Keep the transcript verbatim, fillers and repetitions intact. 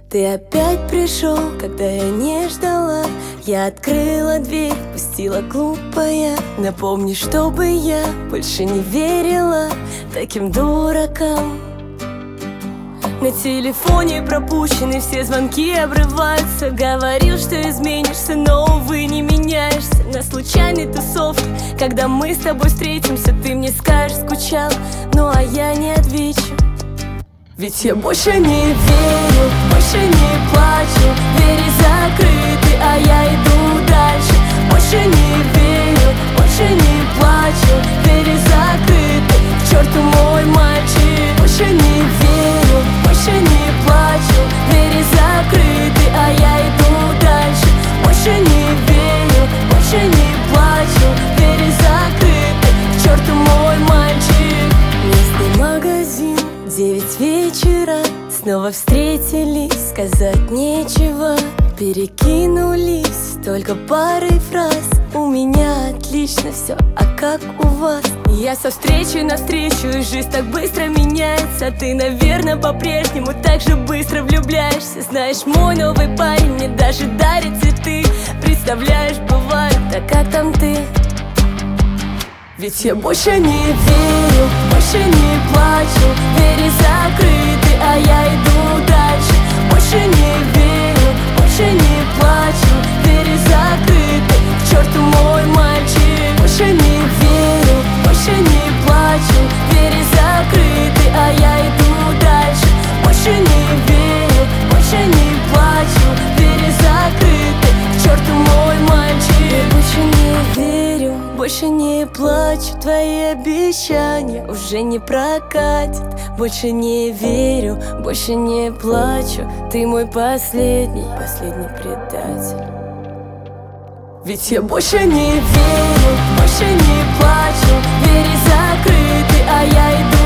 Ты опять пришел, когда я не ждала. Я открыла дверь, пустила глупая. Напомни, чтобы я больше не верила таким дуракам. На телефоне пропущены все звонки, обрываются. Говорил, что изменишься, но, увы, не меняешься. На случайной тусовке, когда мы с тобой встретимся, ты мне скажешь, скучал, ну а я не отвечу. Ведь я больше не верю, больше не плачу. Двери закрыты, а я иду дальше. Больше не верю, больше не плачу. Двери закрыты, к черту мой мальчик. Больше не верю, больше не плачу. Двери закрыты, а я иду дальше. Больше не верю, больше не плачу. Двери закрыты, к черту мой мальчик. Местный магазин, девять вечера, снова встретились, сказать нечего. Перекинулись только парой фраз. У меня отлично все, а как у вас? Я со встречи на встречу, и жизнь так быстро меняется. А ты, наверное, по-прежнему так же быстро влюбляешься. Знаешь, мой новый парень мне даже дарит цветы. Представляешь, бывает, а как там ты? Ведь я больше не верю, больше не плачу. Двери закрыты, а я иду дальше. Больше не верю, больше не плачу. Двери закрыты, к черту мой мальчик. Больше не верю, больше не плачу. Двери закрыты, а я иду дальше. Больше не верю, больше не плачу. Двери закрыты, к черту мой мальчик. Я больше не верю, больше не плачу. Твои обещания уже не прокатят. Больше не верю, больше не плачу. Ты мой последний, последний предатель. Ведь я больше не верю, больше не плачу. Двери закрыты, а я иду